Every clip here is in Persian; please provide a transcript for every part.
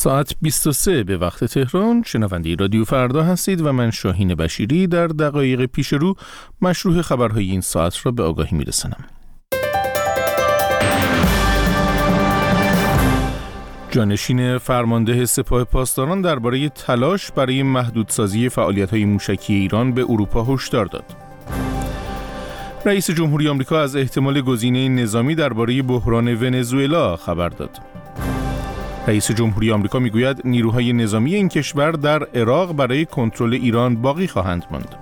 ساعت 23 به وقت تهران. شنونده رادیو فردا هستید و من شاهین بشیری در دقایق پیش رو مشروح خبرهای این ساعت را به آگاهی میرسانم. جانشین فرمانده سپاه پاسداران درباره تلاش برای محدودسازی فعالیت‌های موشکی ایران به اروپا هشدار داد. رئیس جمهوری آمریکا از احتمال گزینه نظامی درباره بحران ونزوئلا خبر داد. رئیس جمهوری آمریکا میگوید نیروهای نظامی این کشور در عراق برای کنترل ایران باقی خواهند ماند.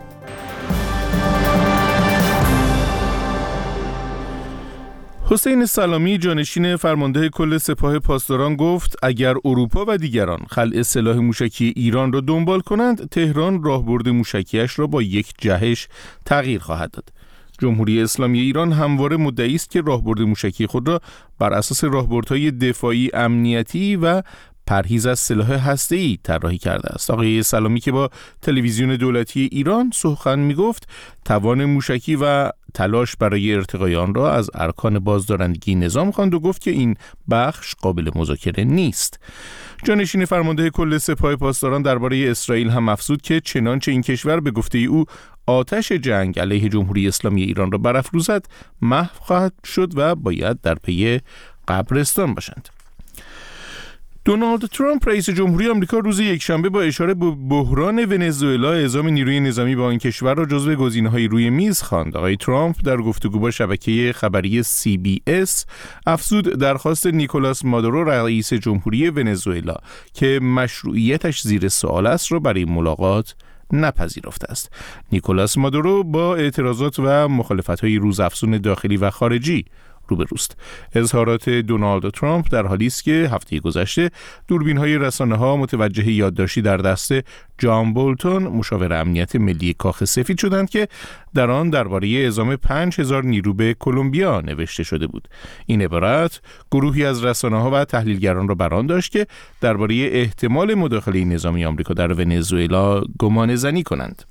حسین سلامی جانشین فرمانده کل سپاه پاسداران گفت اگر اروپا و دیگران خلع سلاح موشکی ایران را دنبال کنند، تهران راهبرد موشکیش را با یک جهش تغییر خواهد داد. جمهوری اسلامی ایران همواره مدعی است که راهبرد موشکی خود را بر اساس راهبردهای دفاعی، امنیتی و پرهیز از سلاح هسته‌ای طراحی کرده است. آقای سلامی که با تلویزیون دولتی ایران سخن می‌گفت، توان موشکی و تلاش برای ارتقای آن را از ارکان بازدارندگی نظام خواند و گفت که این بخش قابل مذاکره نیست. جانشین فرمانده کل سپاه پاسداران درباره اسرائیل هم افزود که چنانچه این کشور به گفته او آتش جنگ علیه جمهوری اسلامی ایران را برافروزد، محو خواهد شد و باید در پی قبرستان باشند. دونالد ترامپ رئیس جمهوری آمریکا روز یکشنبه با اشاره به بحران ونزوئلا اعزام نیروی نظامی با آن کشور را جزو گزینه‌های روی میز خواند. آقای ترامپ در گفتگو با شبکه خبری CBS افزود درخواست نیکولاس مادورو رئیس جمهوری ونزوئلا که مشروعیتش زیر سوال است را برای ملاقات نپذیرفته است. نیکولاس مادورو با اعتراضات و مخالفت‌های روزافزون داخلی و خارجی روبروست. اظهارات دونالد ترامپ در حالی است که هفته گذشته دوربین‌های رسانه‌ها متوجه یادداشتی در دست جان بولتون، مشاور امنیت ملی کاخ سفید شدند که در آن درباره اعزام 5000 نیرو به کلمبیا نوشته شده بود. این عبارت گروهی از رسانه‌ها و تحلیلگران را بر آن داشت که درباره احتمال مداخله نظامی آمریکا در ونزوئلا گمانه‌زنی کنند.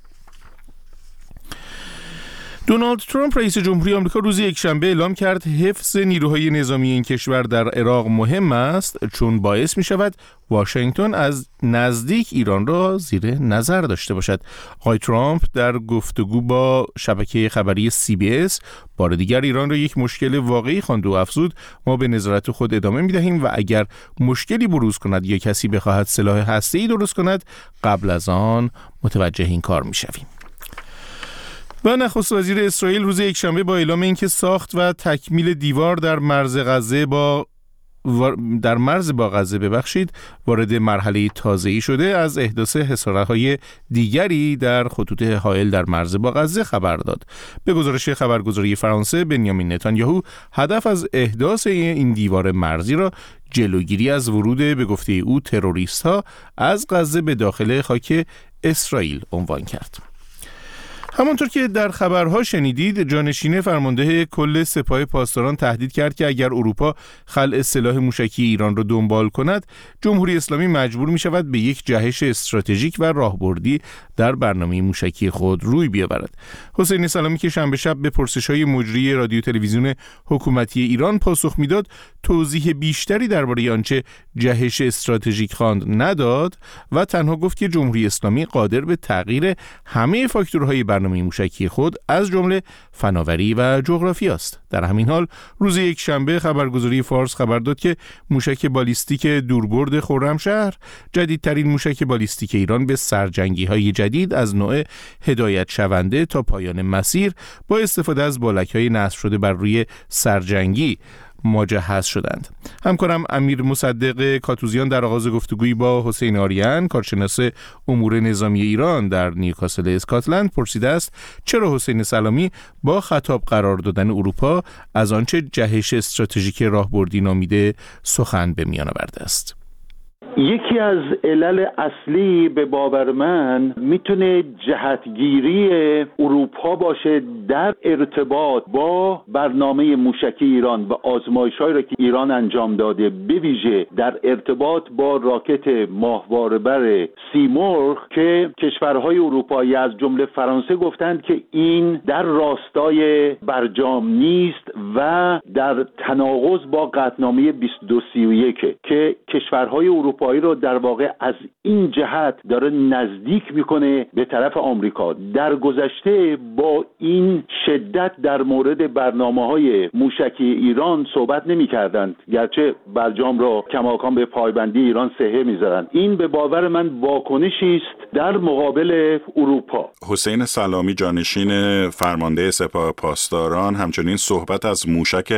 دونالد ترامپ رئیس جمهوری آمریکا روز یکشنبه اعلام کرد حفظ نیروهای نظامی این کشور در عراق مهم است چون باعث می شود واشنگتن از نزدیک ایران را زیر نظر داشته باشد. آقای ترامپ در گفتگو با شبکه خبری CBS بار دیگر ایران را یک مشکل واقعی خواند و افزود ما به نظارت خود ادامه می دهیم و اگر مشکلی بروز کند یا کسی بخواهد سلاح هسته‌ای درست کند، قبل از آن متوجه این کار می شویم. و نخست وزیر اسرائیل روز یکشنبه با اعلام اینکه ساخت و تکمیل دیوار در مرز با غزه وارد مرحله تازه‌ای شده، از احداث حصارهای دیگری در خطوط حائل در مرز با غزه خبر داد. به گزارش خبرگزاری فرانسه، بنیامین نتانیاهو هدف از احداث این دیوار مرزی را جلوگیری از ورود به گفته او تروریست‌ها از غزه به داخل خاک اسرائیل عنوان کرد. همانطور که در خبرها شنیدید، جانشین فرمانده کل سپاه پاسداران تهدید کرد که اگر اروپا خلع سلاح موشکی ایران را دنبال کند، جمهوری اسلامی مجبور می شود به یک جهش استراتژیک و راهبردی در برنامه موشکی خود روی بیاورد. حسین سلامی که شنبه شب به پرسش‌های مجری رادیو تلویزیون حکومتی ایران پاسخ میداد، توضیح بیشتری درباره آنچه جهش استراتژیک خواند نداد و تنها گفت که جمهوری اسلامی قادر به تغییر همه فاکتورهای برنامه موشکی خود از جمله فناوری و جغرافیا است. در همین حال روز یکشنبه خبرگزاری فارس خبر داد که موشک بالیستیک دوربرد خرمشهر، جدیدترین موشک بالیستیک ایران، به سرجنگی‌های جدید از نوع هدایت شونده تا پایان مسیر با استفاده از بالک‌های نصب شده بر روی سرجنگی مجهز شدند. همکارم امیر مصدق کاتوزیان در آغاز گفتگویی با حسین آریان، کارشناس امور نظامی ایران در نیوکاسل اسکاتلند، پرسیده است چرا حسین سلامی با خطاب قرار دادن اروپا از آنچه جهش استراتژیک راهبردی نامیده سخن به میان آورده است. یکی از علل اصلی به باور من میتونه جهتگیری اروپا باشه در ارتباط با برنامه موشکی ایران و آزمایش‌هایی را که ایران انجام داده، به ویژه در ارتباط با راکت ماهواره‌بر سیمرغ که کشورهای اروپایی از جمله فرانسه گفتند که این در راستای برجام نیست و در تناقض با قطعنامه 2231 که کشورهای اروپایی اروپایی رو در واقع از این جهت داره نزدیک میکنه به طرف آمریکا. در گذشته با این شدت در مورد برنامه‌های موشکی ایران صحبت نمی‌کردند، گرچه برجام را کماکان به پایبندی ایران صحه می‌ذارند. این به باور من واکنشی است در مقابل اروپا. حسین سلامی، جانشین فرمانده سپاه پاسداران، همچنین صحبت از موشک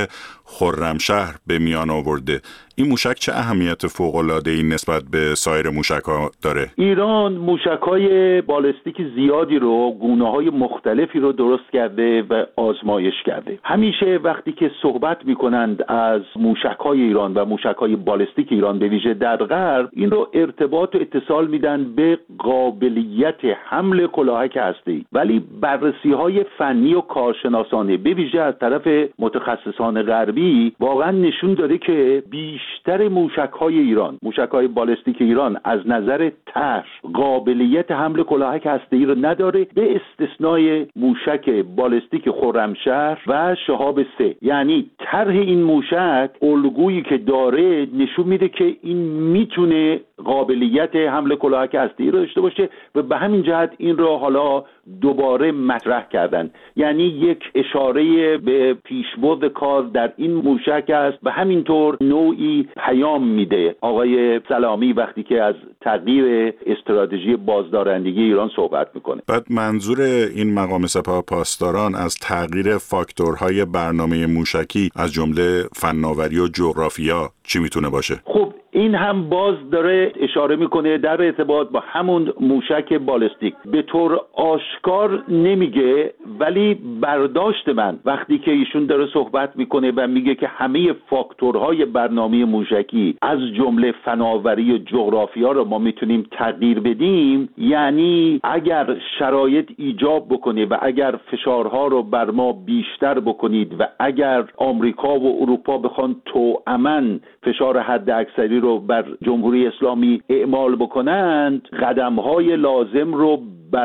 خرمشهر به میان آورده. این موشک چه اهمیت فوق‌العاده‌ای نسبت به سایر موشک‌ها داره؟ ایران موشک‌های بالستیک زیادی رو، گونه‌های مختلفی رو درست کرده و آزمایش کرده. همیشه وقتی که صحبت می‌کنند از موشک‌های ایران و موشک‌های بالستیک ایران به ویژه در غرب، این رو ارتباط و اتصال میدن به قابلیت حمل کلاهک هسته‌ای، ولی بررسی‌های فنی و کارشناسانه به ویژه از طرف متخصصان غربی واقعا نشون داده که بیشتر موشک‌های ایران، موشک‌های بالستیک ایران از نظر طرح قابلیت حمل کلاهک هسته‌ای رو نداره، به استثنای موشک بالستیک خرمشهر و شهاب 3. یعنی طرح این موشک الگویی که داره نشون میده که این میتونه قابلیت حمل کلاهک هسته‌ای رو داشته باشه و به همین جهت این رو حالا دوباره مطرح کردن. یعنی یک اشاره به پیشبرد کار در این موشک است و همینطور نوعی پیام میده آقای سلامی وقتی که از تغییر استراتژی بازدارندگی ایران صحبت میکنه. بعد منظور این مقام سپاه پاسداران از تغییر فاکتورهای برنامه موشکی از جمله فناوری و جغرافیا چی میتونه باشه؟ خب این هم باز داره اشاره میکنه در ارتباط با همون موشک بالستیک. به طور آشکار نمیگه، ولی برداشت من وقتی که ایشون داره صحبت میکنه و میگه که همه فاکتورهای برنامه موشکی از جمله فناوری و جغرافیا رو ما میتونیم تغییر بدیم، یعنی اگر شرایط ایجاب بکنه و اگر فشارها رو بر ما بیشتر بکنید و اگر آمریکا و اروپا بخوان توأماً فشار حد اکثری رو بر جمهوری اسلامی اعمال بکنند، قدم‌های لازم رو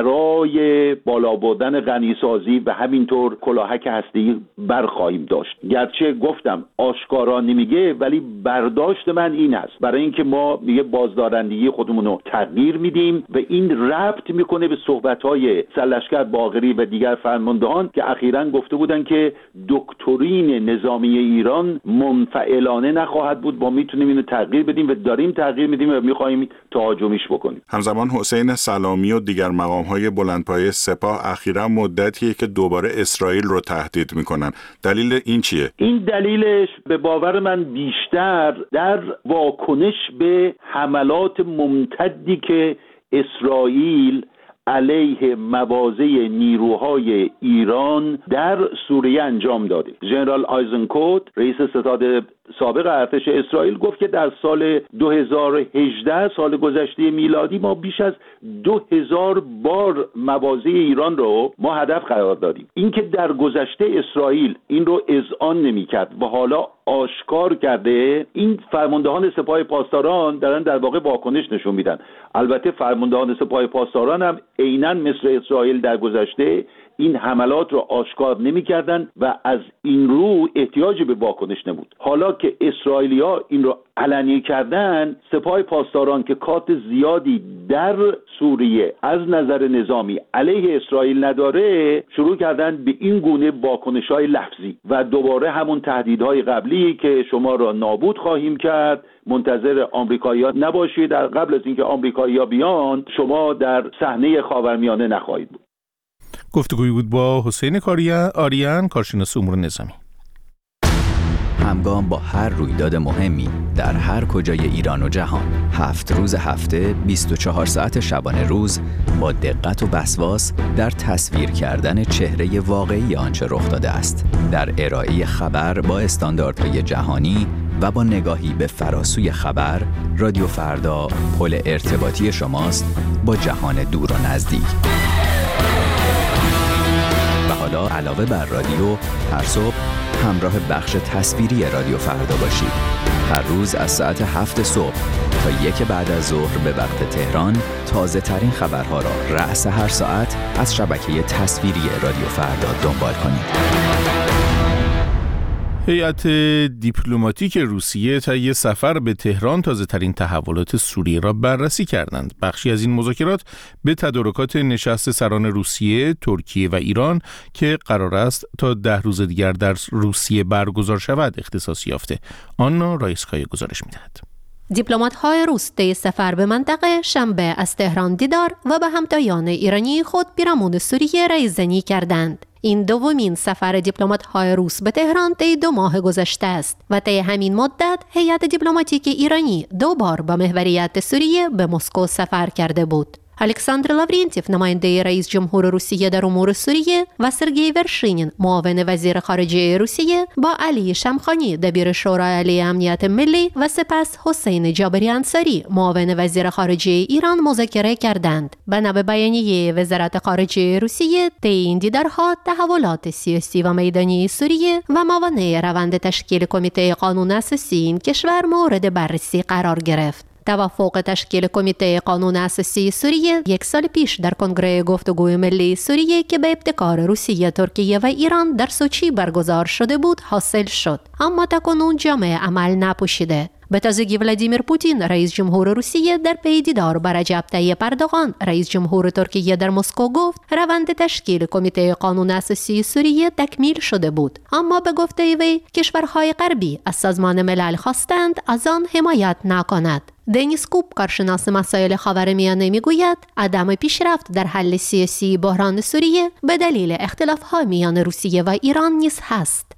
برای بالا بردن غنیسازی و همینطور کلاهک هسته‌ای برخواهیم داشت. گرچه گفتم آشکارا نمیگه، ولی برداشت من این است، برای اینکه ما میگه بازدارندگی خودمون رو تغییر میدیم و این ربط میکنه به صحبت‌های سرلشکر باقری و دیگر فرماندهان که اخیراً گفته بودن که دکترین نظامی ایران منفعلانه نخواهد بود، ما میتونیم اینو تغییر بدیم و داریم تغییر میدیم و میخوایم تهاجمیش بکنیم. همزمان حسین سلامی و دیگر مقام‌های بلندپایه سپاه اخیراً مدتیه که دوباره اسرائیل رو تهدید میکنن. دلیل این چیه؟ این دلیلش به باور من بیشتر در واکنش به حملات ممتدی که اسرائیل علیه مواضع نیروهای ایران در سوریه انجام داده. ژنرال آیزنکوت، رئیس ستاد سابق ارتش اسرائیل، گفت که در سال 2018 سال گذشته میلادی ما بیش از 2000 بار مواضع ایران رو ما هدف قرار دادیم. اینکه در گذشته اسرائیل این رو اذعان نمی‌کرد و حالا آشکار کرده، این فرماندهان سپاه پاسداران دارن در واقع واکنش نشون میدن. البته فرماندهان سپاه پاسداران هم عیناً مثل اسرائیل در گذشته این حملات رو آشکار نمی‌کردن و از این رو احتیاجی به واکنش نبود. حالا که اسرائیلی‌ها این رو علنی کردن، سپاه پاسداران که کارت زیادی در سوریه از نظر نظامی علیه اسرائیل نداره، شروع کردن به این گونه واکنش‌های لفظی و دوباره همون تهدیدهای قبلی که شما را نابود خواهیم کرد، منتظر آمریکایی‌ها نباشید، در قبل از اینکه آمریکایی‌ها بیان شما در صحنه خاورمیانه نخواهید بود. گفتگوی بود با حسین آریان، کارشناس امور نظامی. همگام با هر رویداد مهمی در هر کجای ایران و جهان، 7 روز هفته 24 ساعت شبانه روز با دقت و وسواس در تصویر کردن چهره واقعی آنچه رخ داده است، در ارائه خبر با استانداردهای جهانی و با نگاهی به فراسوی خبر. رادیو فردا پل ارتباطی شماست با جهان دور و نزدیک. و حالا علاوه بر رادیو، هر صبح همراه بخش تصویری رادیو فردا باشید. هر روز از ساعت 7 صبح تا 1 بعد از ظهر به وقت تهران تازه ترین خبرها را رأس هر ساعت از شبکه تصویری رادیو فردا دنبال کنید. هیئت دیپلماتیک روسیه طی سفر به تهران تازه‌ترین تحولات سوریه را بررسی کردند. بخشی از این مذاکرات به تدارکات نشست سران روسیه، ترکیه و ایران که قرار است تا 10 روز دیگر در روسیه برگزار شود اختصاص یافته. آنا رایسکای گزارش می‌دهد. دیپلمات‌های روس طی سفر به منطقه شنبه از تهران دیدار و به همتایان ایرانی خود پیرامون سوریه رایزنی کردند. این دومین سفر دیپلمات‌های روس به تهران طی 2 ماه گذشته است و طی همین مدت هیئت دیپلماتیک ایرانی 2 بار با محوریت سوریه به مسکو سفر کرده بود. الکساندر لاورنتیف نماینده رئیس جمهور روسیه در امور سوریه و سرگئی ورشینین معاون وزیر خارجه روسیه با علی شمخانی دبیر شورای عالی امنیت ملی و سپس حسین جابری انصاری معاون وزیر خارجه ایران مذاکره کردند. بنا به بیانیه وزارت خارجه روسیه طی این دیدارها تحولات سیاسی و میدانی سوریه و موانع روند تشکیل کمیته قانون اساسی این کشور مورد بررسی قرار گرفت. توافق تشکیل کمیته قانون اساسی سوریه 1 سال پیش در کنگره گفتگوی ملی سوریه که به ابتکار روسیه، ترکیه و ایران در سوچی برگزار شده بود حاصل شد، اما تاکنون جامع عمل نپوشیده. به تازگی ولادیمیر پوتین رئیس جمهور روسیه در پی دیدار با رجب طیب اردوغان رئیس جمهور ترکیه در مسکو گفت روند تشکیل کمیته قانون اساسی سوریه تکمیل شده بود، اما به گفته وی کشورهای غربی از سازمان ملل خواستند از آن حمایت نکند. دنیس کوب کارشناس مسائل خاورمیانه میگوید عدم پیشرفت در حل سیاسی بحران سوریه به دلیل اختلاف‌ها میان روسیه و ایران نیز هست.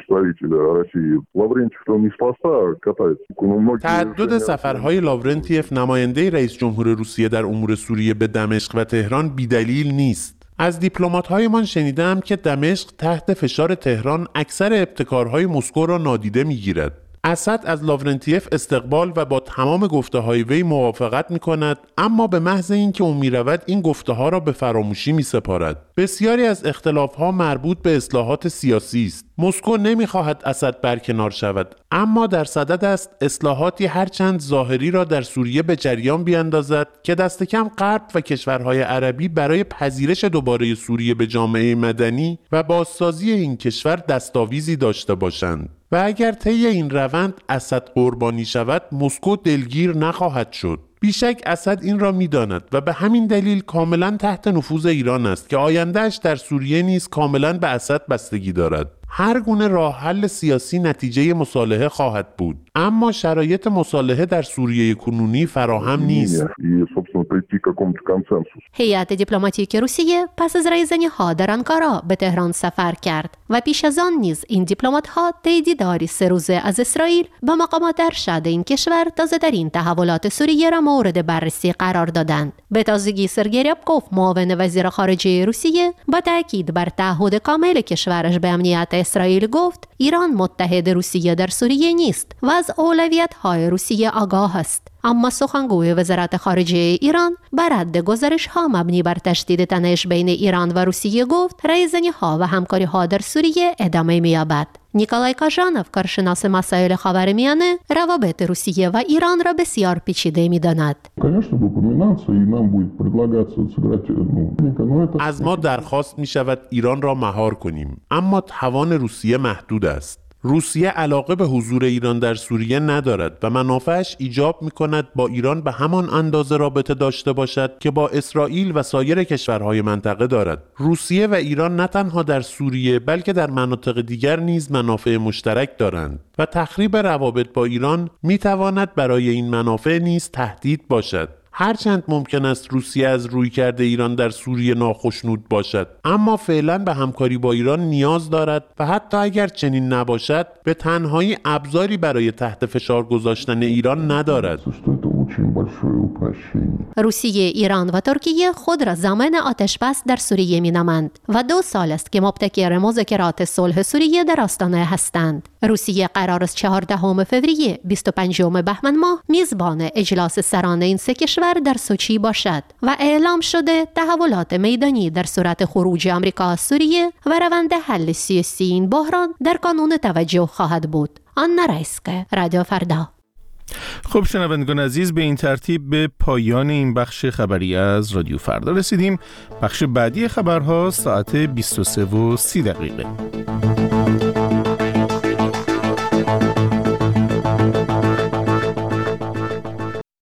تعدد سفرهای لاورنتیف نماینده رئیس جمهور روسیه در امور سوریه به دمشق و تهران بی‌دلیل نیست. از دیپلمات‌هایمان شنیدم که دمشق تحت فشار تهران اکثر ابتکارهای مسکو را نادیده می‌گیرد. اسد از لاورنتیف استقبال و با تمام گفته‌های وی موافقت می‌کند، اما به محض اینکه او می‌رود این گفته‌ها را به فراموشی می‌سپارد. بسیاری از اختلاف‌ها مربوط به اصلاحات سیاسی است. مسکو نمی‌خواهد اسد برکنار شود، اما در صدد است اصلاحاتی هرچند ظاهری را در سوریه به جریان بیاندازد که دست کم غرب و کشورهای عربی برای پذیرش دوباره سوریه به جامعه مدنی و بازسازی این کشور دستاویزی داشته باشند. و اگر طی این روند اسد قربانی شود، مسکو دلگیر نخواهد شد. بیشک اسد این را می‌داند و به همین دلیل کاملا تحت نفوذ ایران است که آیندهش در سوریه نیز کاملا به اسد بستگی دارد. هر گونه راه حل سیاسی نتیجه مصالحه خواهد بود، اما شرایط مصالحه در سوریه کنونی فراهم نیست. هیئت دیپلماتیک روسیه پس از رایزنی‌ها در آنکارا به تهران سفر کرد و پیش از آن نیز این دیپلمات‌ها طی دیداری 3 روزه از اسرائیل با مقامات ارشد این کشور تازه‌ترین تحولات سوریه را مورد بررسی قرار دادند. به تازگی سرگئی ریابکوف معاون وزیر خارجه روسیه با تاکید بر تعهد کامل کشورش به امنیت اسرائیل گفت ایران متحد روسیه در سوریه نیست و از اولویت‌های روسیه آگاه است. اما سخنگوی وزارت خارجه ایران بر رد گزارش‌ها مبنی بر تشدید تنش بین ایران و روسیه گفت رایزنی‌ها و همکاری‌ها در سوریه ادامه می‌یابد. نیکولای کاژانوف کارشناس مسائل خاورمیانه روابط روسیه و ایران را بسیار پیچیده می‌داند. از ما درخواست می‌شود ایران را مهار کنیم، اما توان روسیه محدود است. روسیه علاقه به حضور ایران در سوریه ندارد و منافعش ایجاب می‌کند با ایران به همان اندازه رابطه داشته باشد که با اسرائیل و سایر کشورهای منطقه دارد. روسیه و ایران نه تنها در سوریه بلکه در مناطق دیگر نیز منافع مشترک دارند و تخریب روابط با ایران می‌تواند برای این منافع نیز تهدید باشد. هرچند ممکن است روسیه از رویکرد ایران در سوریه ناخشنود باشد، اما فعلا به همکاری با ایران نیاز دارد و حتی اگر چنین نباشد به تنهایی ابزاری برای تحت فشار گذاشتن ایران ندارد. روسیه، ایران و ترکیه خود را ضامن آتش‌بس در سوریه می‌نامند و 2 سال است که مبتکر مذاکرات صلح سوریه در آستانه هستند. روسیه قرار است 14 فوریه 25 بهمن ماه میزبان اجلاس سران این 3 کشور در سوچی باشد و اعلام شده تحولات میدانی در صورت خروج آمریکا از سوریه و روند حل سیاسی این بحران در کانون توجه خواهد بود. آنا رایسکای، رادیو فردا. خب شنوندگان عزیز، به این ترتیب به پایان این بخش خبری از رادیو فردا رسیدیم. بخش بعدی خبرها ساعت 23:30